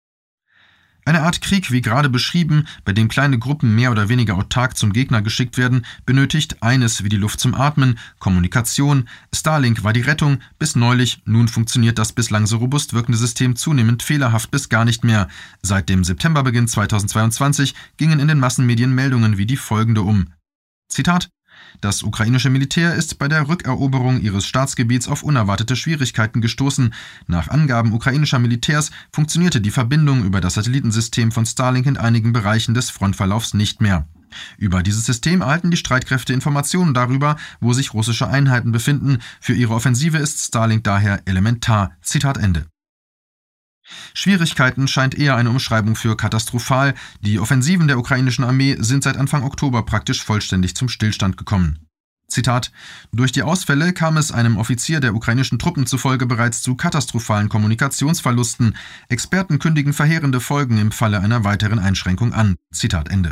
Eine Art Krieg, wie gerade beschrieben, bei dem kleine Gruppen mehr oder weniger autark zum Gegner geschickt werden, benötigt eines wie die Luft zum Atmen: Kommunikation. Starlink war die Rettung, bis neulich. Nun funktioniert das bislang so robust wirkende System zunehmend fehlerhaft bis gar nicht mehr. Seit dem Septemberbeginn 2022 gingen in den Massenmedien Meldungen wie die folgende um. Zitat: Das ukrainische Militär ist bei der Rückeroberung ihres Staatsgebiets auf unerwartete Schwierigkeiten gestoßen. Nach Angaben ukrainischer Militärs funktionierte die Verbindung über das Satellitensystem von Starlink in einigen Bereichen des Frontverlaufs nicht mehr. Über dieses System erhalten die Streitkräfte Informationen darüber, wo sich russische Einheiten befinden. Für ihre Offensive ist Starlink daher elementar. Zitat Ende. Schwierigkeiten scheint eher eine Umschreibung für katastrophal. Die Offensiven der ukrainischen Armee sind seit Anfang Oktober praktisch vollständig zum Stillstand gekommen. Zitat: Durch die Ausfälle kam es einem Offizier der ukrainischen Truppen zufolge bereits zu katastrophalen Kommunikationsverlusten. Experten kündigen verheerende Folgen im Falle einer weiteren Einschränkung an. Zitat Ende.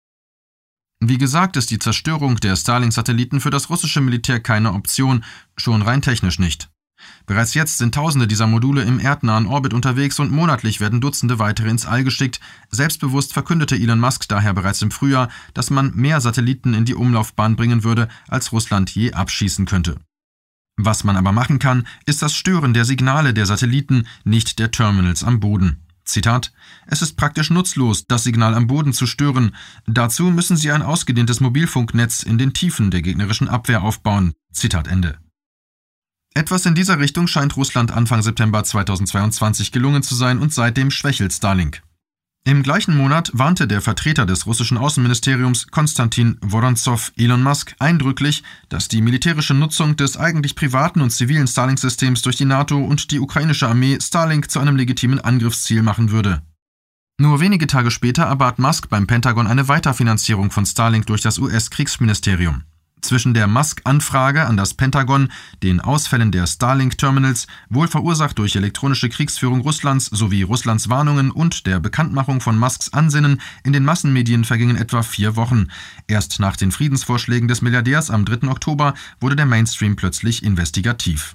Wie gesagt, ist die Zerstörung der Starlink-Satelliten für das russische Militär keine Option, schon rein technisch nicht. Bereits jetzt sind Tausende dieser Module im erdnahen Orbit unterwegs und monatlich werden Dutzende weitere ins All geschickt. Selbstbewusst verkündete Elon Musk daher bereits im Frühjahr, dass man mehr Satelliten in die Umlaufbahn bringen würde, als Russland je abschießen könnte. Was man aber machen kann, ist das Stören der Signale der Satelliten, nicht der Terminals am Boden. Zitat: Es ist praktisch nutzlos, das Signal am Boden zu stören. Dazu müssen sie ein ausgedehntes Mobilfunknetz in den Tiefen der gegnerischen Abwehr aufbauen. Zitat Ende. Etwas in dieser Richtung scheint Russland Anfang September 2022 gelungen zu sein und seitdem schwächelt Starlink. Im gleichen Monat warnte der Vertreter des russischen Außenministeriums Konstantin Woronzow Elon Musk eindrücklich, dass die militärische Nutzung des eigentlich privaten und zivilen Starlink-Systems durch die NATO und die ukrainische Armee Starlink zu einem legitimen Angriffsziel machen würde. Nur wenige Tage später erbat Musk beim Pentagon eine Weiterfinanzierung von Starlink durch das US-Kriegsministerium. Zwischen der Musk-Anfrage an das Pentagon, den Ausfällen der Starlink-Terminals, wohl verursacht durch elektronische Kriegsführung Russlands sowie Russlands Warnungen und der Bekanntmachung von Musks Ansinnen in den Massenmedien vergingen etwa 4 Wochen. Erst nach den Friedensvorschlägen des Milliardärs am 3. Oktober wurde der Mainstream plötzlich investigativ.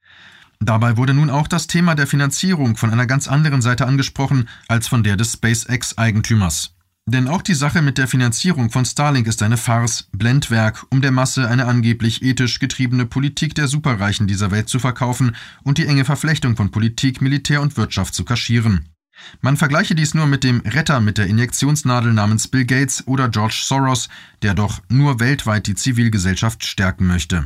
Dabei wurde nun auch das Thema der Finanzierung von einer ganz anderen Seite angesprochen als von der des SpaceX-Eigentümers. Denn auch die Sache mit der Finanzierung von Starlink ist eine Farce, Blendwerk, um der Masse eine angeblich ethisch getriebene Politik der Superreichen dieser Welt zu verkaufen und die enge Verflechtung von Politik, Militär und Wirtschaft zu kaschieren. Man vergleiche dies nur mit dem Retter mit der Injektionsnadel namens Bill Gates oder George Soros, der doch nur weltweit die Zivilgesellschaft stärken möchte.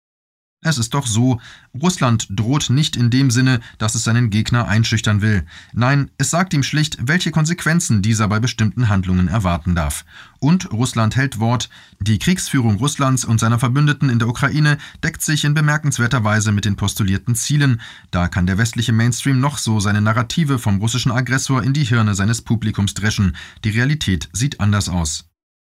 Es ist doch so, Russland droht nicht in dem Sinne, dass es seinen Gegner einschüchtern will. Nein, es sagt ihm schlicht, welche Konsequenzen dieser bei bestimmten Handlungen erwarten darf. Und Russland hält Wort. Die Kriegsführung Russlands und seiner Verbündeten in der Ukraine deckt sich in bemerkenswerter Weise mit den postulierten Zielen. Da kann der westliche Mainstream noch so seine Narrative vom russischen Aggressor in die Hirne seines Publikums dreschen. Die Realität sieht anders aus.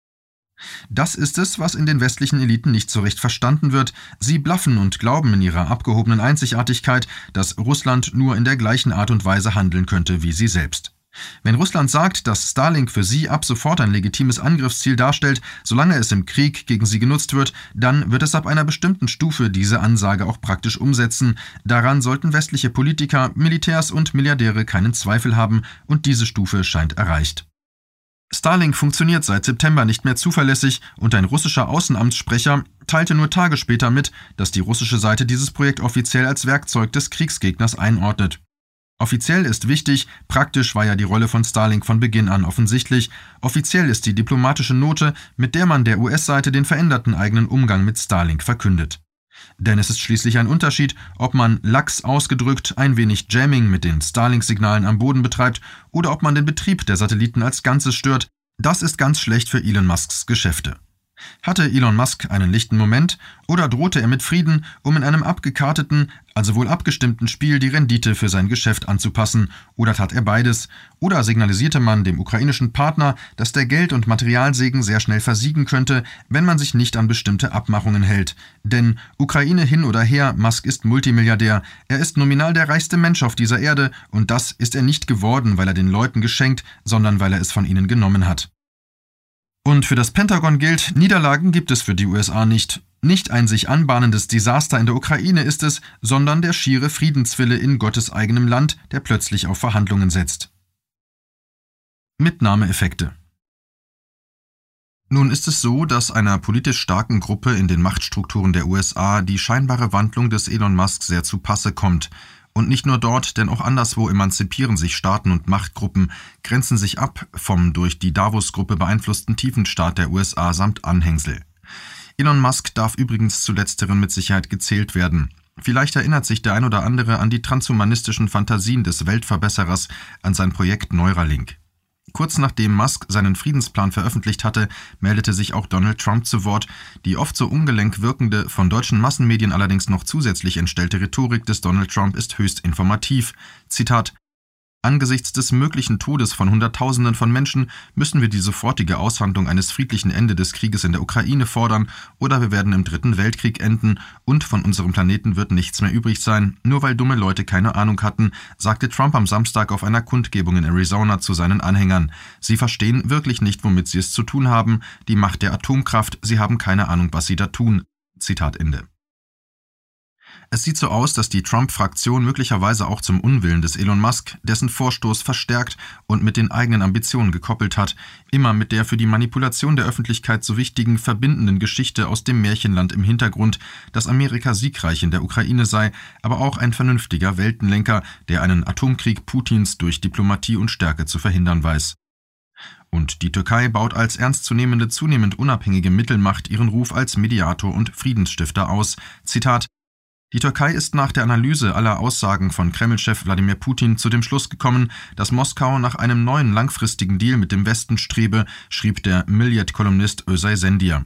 Das ist es, was in den westlichen Eliten nicht so recht verstanden wird. Sie bluffen und glauben in ihrer abgehobenen Einzigartigkeit, dass Russland nur in der gleichen Art und Weise handeln könnte wie sie selbst. Wenn Russland sagt, dass Starlink für sie ab sofort ein legitimes Angriffsziel darstellt, solange es im Krieg gegen sie genutzt wird, dann wird es ab einer bestimmten Stufe diese Ansage auch praktisch umsetzen. Daran sollten westliche Politiker, Militärs und Milliardäre keinen Zweifel haben, und diese Stufe scheint erreicht. Starlink funktioniert seit September nicht mehr zuverlässig und ein russischer Außenamtssprecher teilte nur Tage später mit, dass die russische Seite dieses Projekt offiziell als Werkzeug des Kriegsgegners einordnet. Offiziell ist wichtig, praktisch war ja die Rolle von Starlink von Beginn an offensichtlich. Offiziell ist die diplomatische Note, mit der man der US-Seite den veränderten eigenen Umgang mit Starlink verkündet. Denn es ist schließlich ein Unterschied, ob man lax ausgedrückt ein wenig Jamming mit den Starlink-Signalen am Boden betreibt oder ob man den Betrieb der Satelliten als Ganzes stört. Das ist ganz schlecht für Elon Musks Geschäfte. Hatte Elon Musk einen lichten Moment oder drohte er mit Frieden, um in einem abgekarteten, also wohl abgestimmten Spiel die Rendite für sein Geschäft anzupassen, oder tat er beides, oder signalisierte man dem ukrainischen Partner, dass der Geld- und Materialsegen sehr schnell versiegen könnte, wenn man sich nicht an bestimmte Abmachungen hält. Denn Ukraine hin oder her, Musk ist Multimilliardär, er ist nominal der reichste Mensch auf dieser Erde, und das ist er nicht geworden, weil er den Leuten geschenkt, sondern weil er es von ihnen genommen hat. Und für das Pentagon gilt, Niederlagen gibt es für die USA nicht. Nicht ein sich anbahnendes Desaster in der Ukraine ist es, sondern der schiere Friedenswille in Gottes eigenem Land, der plötzlich auf Verhandlungen setzt. Mitnahmeeffekte. Nun ist es so, dass einer politisch starken Gruppe in den Machtstrukturen der USA die scheinbare Wandlung des Elon Musk sehr zu Passe kommt. Und nicht nur dort, denn auch anderswo emanzipieren sich Staaten und Machtgruppen, grenzen sich ab vom durch die Davos-Gruppe beeinflussten Tiefenstaat der USA samt Anhängsel. Elon Musk darf übrigens zu letzteren mit Sicherheit gezählt werden. Vielleicht erinnert sich der ein oder andere an die transhumanistischen Fantasien des Weltverbesserers, an sein Projekt Neuralink. Kurz nachdem Musk seinen Friedensplan veröffentlicht hatte, meldete sich auch Donald Trump zu Wort. Die oft so ungelenk wirkende, von deutschen Massenmedien allerdings noch zusätzlich entstellte Rhetorik des Donald Trump ist höchst informativ. Zitat: Angesichts des möglichen Todes von Hunderttausenden von Menschen müssen wir die sofortige Aushandlung eines friedlichen Ende des Krieges in der Ukraine fordern, oder wir werden im 3. Weltkrieg enden und von unserem Planeten wird nichts mehr übrig sein, nur weil dumme Leute keine Ahnung hatten, sagte Trump am Samstag auf einer Kundgebung in Arizona zu seinen Anhängern. Sie verstehen wirklich nicht, womit sie es zu tun haben, die Macht der Atomkraft, sie haben keine Ahnung, was sie da tun. Zitat Ende. Es sieht so aus, dass die Trump-Fraktion möglicherweise auch zum Unwillen des Elon Musk dessen Vorstoß verstärkt und mit den eigenen Ambitionen gekoppelt hat, immer mit der für die Manipulation der Öffentlichkeit so wichtigen verbindenden Geschichte aus dem Märchenland im Hintergrund, dass Amerika siegreich in der Ukraine sei, aber auch ein vernünftiger Weltenlenker, der einen Atomkrieg Putins durch Diplomatie und Stärke zu verhindern weiß. Und die Türkei baut als ernstzunehmende, zunehmend unabhängige Mittelmacht ihren Ruf als Mediator und Friedensstifter aus. Zitat: Die Türkei ist nach der Analyse aller Aussagen von Kreml-Chef Wladimir Putin zu dem Schluss gekommen, dass Moskau nach einem neuen langfristigen Deal mit dem Westen strebe, schrieb der Milliyet-Kolumnist Özay Sendier.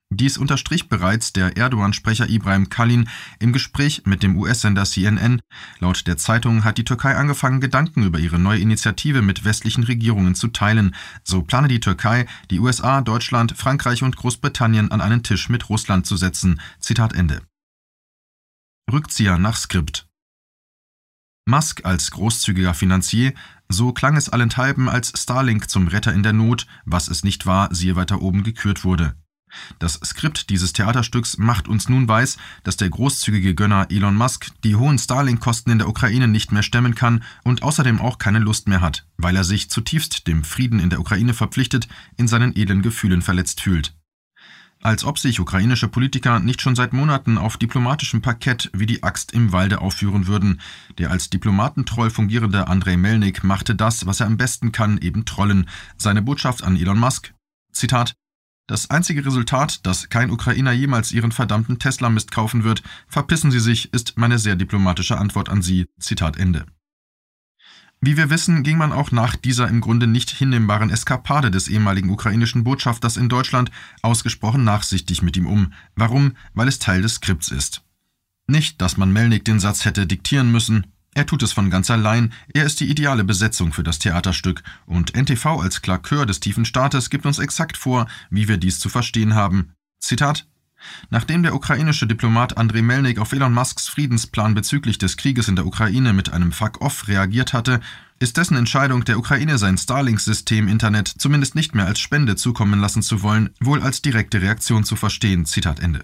Dies unterstrich bereits der Erdogan-Sprecher Ibrahim Kalin im Gespräch mit dem US-Sender CNN. Laut der Zeitung hat die Türkei angefangen, Gedanken über ihre neue Initiative mit westlichen Regierungen zu teilen. So plane die Türkei, die USA, Deutschland, Frankreich und Großbritannien an einen Tisch mit Russland zu setzen. Zitat Ende. Rückzieher nach Skript. Musk als großzügiger Finanzier, so klang es allenthalben, als Starlink zum Retter in der Not, was es nicht war, siehe weiter oben, gekürt wurde. Das Skript dieses Theaterstücks macht uns nun weiß, dass der großzügige Gönner Elon Musk die hohen Starlink-Kosten in der Ukraine nicht mehr stemmen kann und außerdem auch keine Lust mehr hat, weil er sich zutiefst dem Frieden in der Ukraine verpflichtet, in seinen edlen Gefühlen verletzt fühlt. Als ob sich ukrainische Politiker nicht schon seit Monaten auf diplomatischem Parkett wie die Axt im Walde aufführen würden. Der als Diplomatentroll fungierende Andrei Melnik machte das, was er am besten kann, eben trollen. Seine Botschaft an Elon Musk, Zitat: Das einzige Resultat, dass kein Ukrainer jemals ihren verdammten Tesla-Mist kaufen wird, verpissen Sie sich, ist meine sehr diplomatische Antwort an Sie. Zitat Ende. Wie wir wissen, ging man auch nach dieser im Grunde nicht hinnehmbaren Eskapade des ehemaligen ukrainischen Botschafters in Deutschland ausgesprochen nachsichtig mit ihm um. Warum? Weil es Teil des Skripts ist. Nicht, dass man Melnik den Satz hätte diktieren müssen. Er tut es von ganz allein, er ist die ideale Besetzung für das Theaterstück und NTV als Klakör des tiefen Staates gibt uns exakt vor, wie wir dies zu verstehen haben. Zitat: Nachdem der ukrainische Diplomat Andrei Melnik auf Elon Musks Friedensplan bezüglich des Krieges in der Ukraine mit einem Fuck-off reagiert hatte, ist dessen Entscheidung, der Ukraine sein Starlink-System-Internet zumindest nicht mehr als Spende zukommen lassen zu wollen, wohl als direkte Reaktion zu verstehen. Zitat Ende.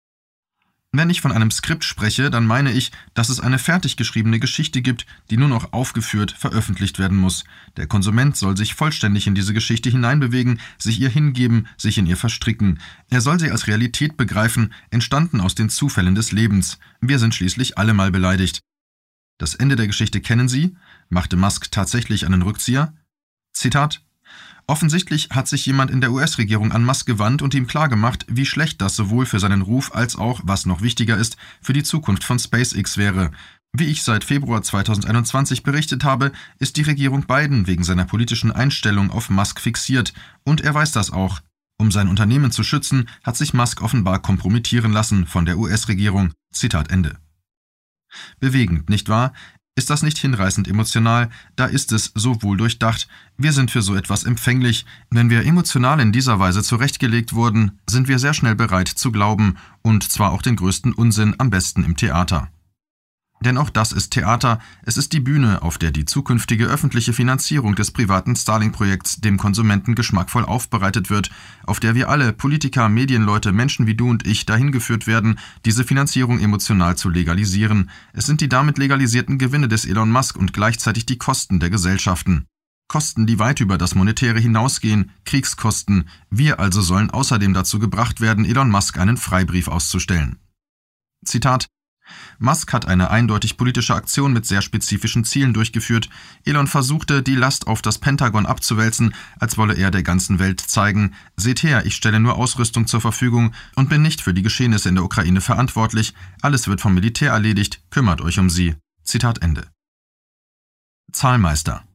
Wenn ich von einem Skript spreche, dann meine ich, dass es eine fertig geschriebene Geschichte gibt, die nur noch aufgeführt, veröffentlicht werden muss. Der Konsument soll sich vollständig in diese Geschichte hineinbewegen, sich ihr hingeben, sich in ihr verstricken. Er soll sie als Realität begreifen, entstanden aus den Zufällen des Lebens. Wir sind schließlich alle mal beleidigt. Das Ende der Geschichte kennen Sie? Machte Musk tatsächlich einen Rückzieher? Zitat: Offensichtlich hat sich jemand in der US-Regierung an Musk gewandt und ihm klargemacht, wie schlecht das sowohl für seinen Ruf als auch, was noch wichtiger ist, für die Zukunft von SpaceX wäre. Wie ich seit Februar 2021 berichtet habe, ist die Regierung Biden wegen seiner politischen Einstellung auf Musk fixiert. Und er weiß das auch. Um sein Unternehmen zu schützen, hat sich Musk offenbar kompromittieren lassen von der US-Regierung. Zitat Ende. Bewegend, nicht wahr? Ist das nicht hinreißend emotional? Da ist es so wohl durchdacht. Wir sind für so etwas empfänglich. Wenn wir emotional in dieser Weise zurechtgelegt wurden, sind wir sehr schnell bereit zu glauben, und zwar auch den größten Unsinn, am besten im Theater. Denn auch das ist Theater, es ist die Bühne, auf der die zukünftige öffentliche Finanzierung des privaten Starlink-Projekts dem Konsumenten geschmackvoll aufbereitet wird, auf der wir alle, Politiker, Medienleute, Menschen wie du und ich, dahin geführt werden, diese Finanzierung emotional zu legalisieren. Es sind die damit legalisierten Gewinne des Elon Musk und gleichzeitig die Kosten der Gesellschaften. Kosten, die weit über das Monetäre hinausgehen, Kriegskosten. Wir also sollen außerdem dazu gebracht werden, Elon Musk einen Freibrief auszustellen. Zitat: Musk hat eine eindeutig politische Aktion mit sehr spezifischen Zielen durchgeführt. Elon versuchte, die Last auf das Pentagon abzuwälzen, als wolle er der ganzen Welt zeigen: Seht her, ich stelle nur Ausrüstung zur Verfügung und bin nicht für die Geschehnisse in der Ukraine verantwortlich. Alles wird vom Militär erledigt, kümmert euch um sie. Zitat Ende. Zahlmeister.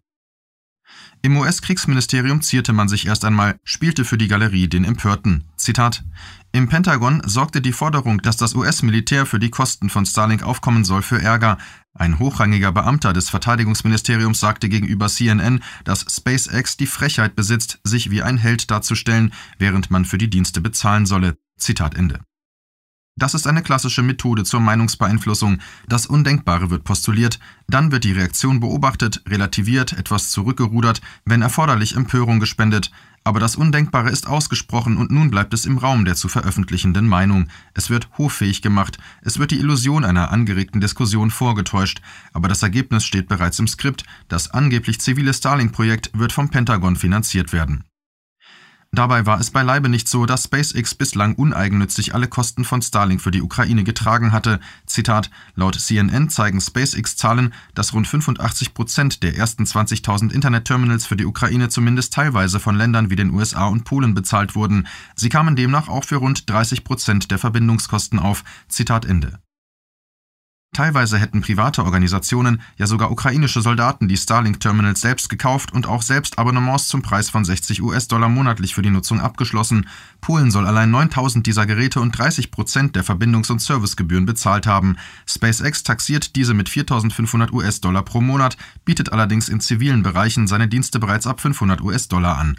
Im US-Kriegsministerium zierte man sich erst einmal, spielte für die Galerie den Empörten. Zitat: Im Pentagon sorgte die Forderung, dass das US-Militär für die Kosten von Starlink aufkommen soll, für Ärger. Ein hochrangiger Beamter des Verteidigungsministeriums sagte gegenüber CNN, dass SpaceX die Frechheit besitzt, sich wie ein Held darzustellen, während man für die Dienste bezahlen solle. Zitat Ende. Das ist eine klassische Methode zur Meinungsbeeinflussung. Das Undenkbare wird postuliert, dann wird die Reaktion beobachtet, relativiert, etwas zurückgerudert, wenn erforderlich Empörung gespendet. Aber das Undenkbare ist ausgesprochen und nun bleibt es im Raum der zu veröffentlichenden Meinung. Es wird hoffähig gemacht, es wird die Illusion einer angeregten Diskussion vorgetäuscht. Aber das Ergebnis steht bereits im Skript: Das angeblich zivile Starlink-Projekt wird vom Pentagon finanziert werden. Dabei war es beileibe nicht so, dass SpaceX bislang uneigennützig alle Kosten von Starlink für die Ukraine getragen hatte. Zitat: Laut CNN zeigen SpaceX-Zahlen, dass rund 85% der ersten 20.000 Internet-Terminals für die Ukraine zumindest teilweise von Ländern wie den USA und Polen bezahlt wurden. Sie kamen demnach auch für rund 30% der Verbindungskosten auf. Zitat Ende. Teilweise hätten private Organisationen, ja sogar ukrainische Soldaten die Starlink-Terminals selbst gekauft und auch selbst Abonnements zum Preis von $60 monatlich für die Nutzung abgeschlossen. Polen soll allein 9.000 dieser Geräte und 30% der Verbindungs- und Servicegebühren bezahlt haben. SpaceX taxiert diese mit $4.500 pro Monat, bietet allerdings in zivilen Bereichen seine Dienste bereits ab $500 an.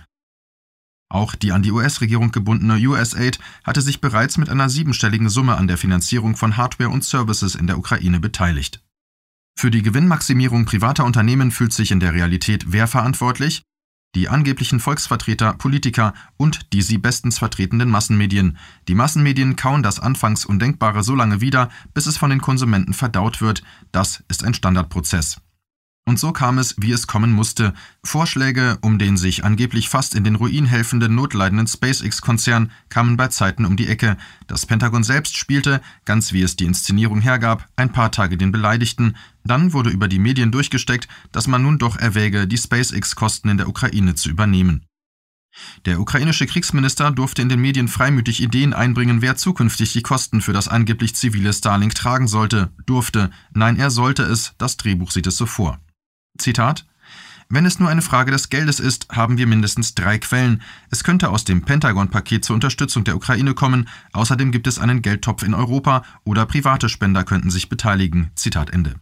Auch die an die US-Regierung gebundene USAID hatte sich bereits mit einer 7-stelligen Summe an der Finanzierung von Hardware und Services in der Ukraine beteiligt. Für die Gewinnmaximierung privater Unternehmen fühlt sich in der Realität wer verantwortlich? Die angeblichen Volksvertreter, Politiker und die sie bestens vertretenden Massenmedien. Die Massenmedien kauen das anfangs Undenkbare so lange wieder, bis es von den Konsumenten verdaut wird. Das ist ein Standardprozess. Und so kam es, wie es kommen musste. Vorschläge, um den sich angeblich fast in den Ruin helfenden, notleidenden SpaceX-Konzern, kamen bei Zeiten um die Ecke. Das Pentagon selbst spielte, ganz wie es die Inszenierung hergab, ein paar Tage den Beleidigten. Dann wurde über die Medien durchgesteckt, dass man nun doch erwäge, die SpaceX-Kosten in der Ukraine zu übernehmen. Der ukrainische Kriegsminister durfte in den Medien freimütig Ideen einbringen, wer zukünftig die Kosten für das angeblich zivile Starlink tragen sollte, durfte. Nein, er sollte es, das Drehbuch sieht es so vor. Zitat: Wenn es nur eine Frage des Geldes ist, haben wir mindestens 3 Quellen. Es könnte aus dem Pentagon-Paket zur Unterstützung der Ukraine kommen, außerdem gibt es einen Geldtopf in Europa oder private Spender könnten sich beteiligen. Zitat Ende.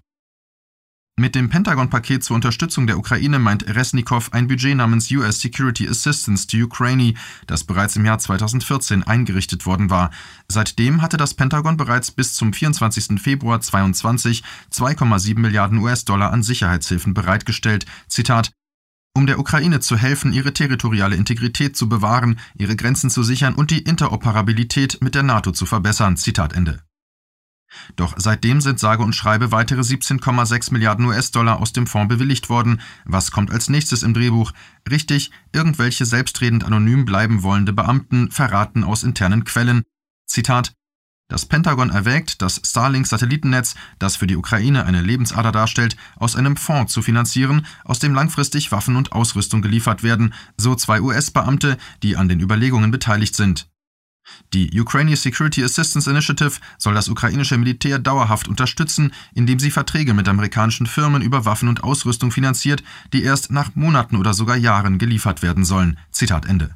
Mit dem Pentagon-Paket zur Unterstützung der Ukraine meint Resnikow ein Budget namens US Security Assistance to Ukraine, das bereits im Jahr 2014 eingerichtet worden war. Seitdem hatte das Pentagon bereits bis zum 24. Februar 2022 2,7 Milliarden US-Dollar an Sicherheitshilfen bereitgestellt. Zitat: Um der Ukraine zu helfen, ihre territoriale Integrität zu bewahren, ihre Grenzen zu sichern und die Interoperabilität mit der NATO zu verbessern. Zitat Ende. Doch seitdem sind sage und schreibe weitere 17,6 Milliarden US-Dollar aus dem Fonds bewilligt worden. Was kommt als nächstes im Drehbuch? Richtig, irgendwelche selbstredend anonym bleiben wollende Beamten verraten aus internen Quellen. Zitat: Das Pentagon erwägt, das Starlink-Satellitennetz, das für die Ukraine eine Lebensader darstellt, aus einem Fonds zu finanzieren, aus dem langfristig Waffen und Ausrüstung geliefert werden, so 2 US-Beamte, die an den Überlegungen beteiligt sind. Die Ukraine Security Assistance Initiative soll das ukrainische Militär dauerhaft unterstützen, indem sie Verträge mit amerikanischen Firmen über Waffen und Ausrüstung finanziert, die erst nach Monaten oder sogar Jahren geliefert werden sollen. Zitat Ende.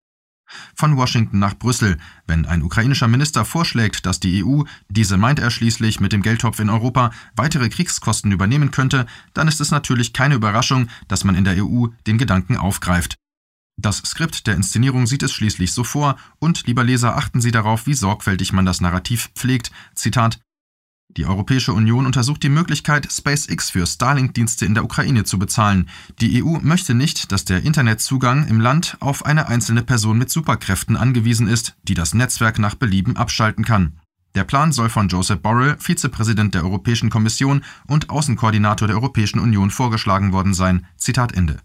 Von Washington nach Brüssel. Wenn ein ukrainischer Minister vorschlägt, dass die EU, diese meint er schließlich mit dem Geldtopf in Europa, weitere Kriegskosten übernehmen könnte, dann ist es natürlich keine Überraschung, dass man in der EU den Gedanken aufgreift. Das Skript der Inszenierung sieht es schließlich so vor und, lieber Leser, achten Sie darauf, wie sorgfältig man das Narrativ pflegt. Zitat: Die Europäische Union untersucht die Möglichkeit, SpaceX für Starlink-Dienste in der Ukraine zu bezahlen. Die EU möchte nicht, dass der Internetzugang im Land auf eine einzelne Person mit Superkräften angewiesen ist, die das Netzwerk nach Belieben abschalten kann. Der Plan soll von Joseph Borrell, Vizepräsident der Europäischen Kommission und Außenkoordinator der Europäischen Union, vorgeschlagen worden sein. Zitat Ende.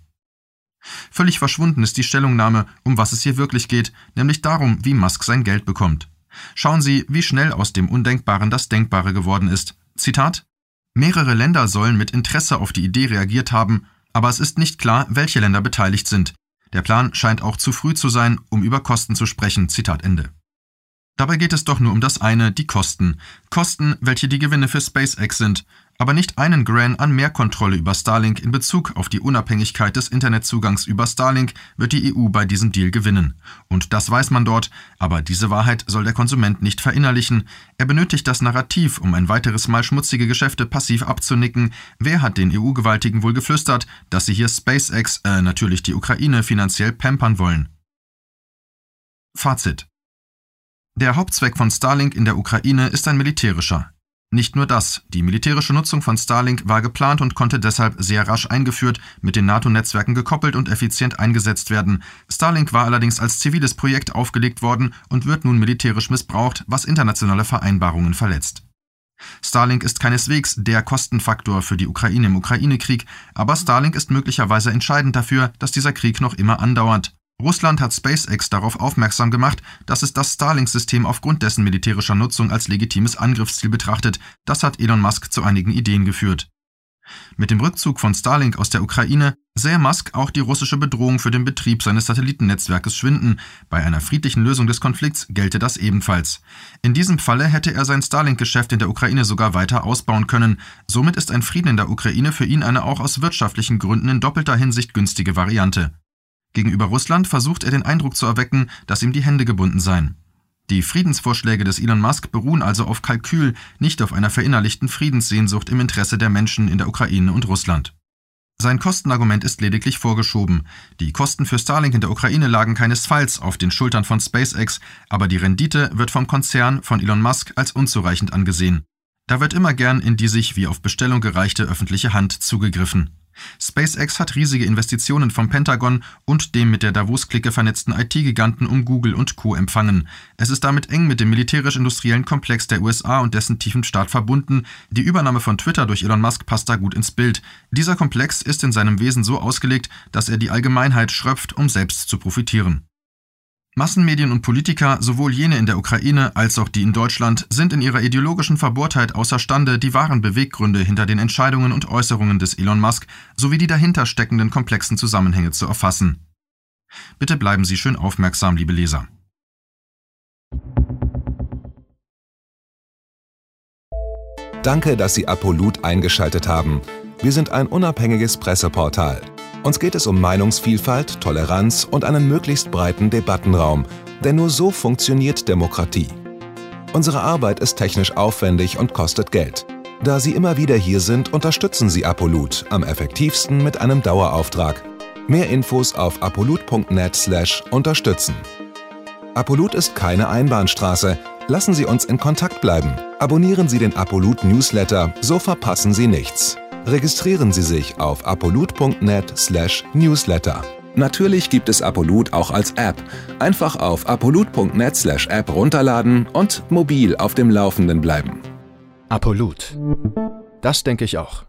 Völlig verschwunden ist die Stellungnahme, um was es hier wirklich geht, nämlich darum, wie Musk sein Geld bekommt. Schauen Sie, wie schnell aus dem Undenkbaren das Denkbare geworden ist. Zitat: Mehrere Länder sollen mit Interesse auf die Idee reagiert haben, aber es ist nicht klar, welche Länder beteiligt sind. Der Plan scheint auch zu früh zu sein, um über Kosten zu sprechen. Zitat Ende. Dabei geht es doch nur um das eine, die Kosten. Kosten, welche die Gewinne für SpaceX sind. Aber nicht einen Gran an Mehrkontrolle über Starlink in Bezug auf die Unabhängigkeit des Internetzugangs über Starlink wird die EU bei diesem Deal gewinnen. Und das weiß man dort, aber diese Wahrheit soll der Konsument nicht verinnerlichen. Er benötigt das Narrativ, um ein weiteres Mal schmutzige Geschäfte passiv abzunicken. Wer hat den EU-Gewaltigen wohl geflüstert, dass sie hier SpaceX, natürlich die Ukraine, finanziell pampern wollen? Fazit: Der Hauptzweck von Starlink in der Ukraine ist ein militärischer. Nicht nur das, die militärische Nutzung von Starlink war geplant und konnte deshalb sehr rasch eingeführt, mit den NATO-Netzwerken gekoppelt und effizient eingesetzt werden. Starlink war allerdings als ziviles Projekt aufgelegt worden und wird nun militärisch missbraucht, was internationale Vereinbarungen verletzt. Starlink ist keineswegs der Kostenfaktor für die Ukraine im Ukraine-Krieg, aber Starlink ist möglicherweise entscheidend dafür, dass dieser Krieg noch immer andauert. Russland hat SpaceX darauf aufmerksam gemacht, dass es das Starlink-System aufgrund dessen militärischer Nutzung als legitimes Angriffsziel betrachtet. Das hat Elon Musk zu einigen Ideen geführt. Mit dem Rückzug von Starlink aus der Ukraine sähe Musk auch die russische Bedrohung für den Betrieb seines Satellitennetzwerkes schwinden. Bei einer friedlichen Lösung des Konflikts gelte das ebenfalls. In diesem Falle hätte er sein Starlink-Geschäft in der Ukraine sogar weiter ausbauen können. Somit ist ein Frieden in der Ukraine für ihn eine auch aus wirtschaftlichen Gründen in doppelter Hinsicht günstige Variante. Gegenüber Russland versucht er den Eindruck zu erwecken, dass ihm die Hände gebunden seien. Die Friedensvorschläge des Elon Musk beruhen also auf Kalkül, nicht auf einer verinnerlichten Friedenssehnsucht im Interesse der Menschen in der Ukraine und Russland. Sein Kostenargument ist lediglich vorgeschoben. Die Kosten für Starlink in der Ukraine lagen keinesfalls auf den Schultern von SpaceX, aber die Rendite wird vom Konzern von Elon Musk als unzureichend angesehen. Da wird immer gern in die sich wie auf Bestellung gereichte öffentliche Hand zugegriffen. SpaceX hat riesige Investitionen vom Pentagon und dem mit der Davos-Clique vernetzten IT-Giganten um Google und Co. empfangen. Es ist damit eng mit dem militärisch-industriellen Komplex der USA und dessen tiefem Staat verbunden. Die Übernahme von Twitter durch Elon Musk passt da gut ins Bild. Dieser Komplex ist in seinem Wesen so ausgelegt, dass er die Allgemeinheit schröpft, um selbst zu profitieren. Massenmedien und Politiker, sowohl jene in der Ukraine als auch die in Deutschland, sind in ihrer ideologischen Verbohrtheit außerstande, die wahren Beweggründe hinter den Entscheidungen und Äußerungen des Elon Musk sowie die dahinter steckenden komplexen Zusammenhänge zu erfassen. Bitte bleiben Sie schön aufmerksam, liebe Leser. Danke, dass Sie Apollut eingeschaltet haben. Wir sind ein unabhängiges Presseportal. Uns geht es um Meinungsvielfalt, Toleranz und einen möglichst breiten Debattenraum, denn nur so funktioniert Demokratie. Unsere Arbeit ist technisch aufwendig und kostet Geld. Da Sie immer wieder hier sind, unterstützen Sie Apollut am effektivsten mit einem Dauerauftrag. Mehr Infos auf apollut.net/unterstützen. Apollut ist keine Einbahnstraße. Lassen Sie uns in Kontakt bleiben. Abonnieren Sie den Apollut Newsletter, so verpassen Sie nichts. Registrieren Sie sich auf apollut.net/newsletter. Natürlich gibt es Apollut auch als App. Einfach auf apollut.net/app runterladen und mobil auf dem Laufenden bleiben. Apollut. Das denke ich auch.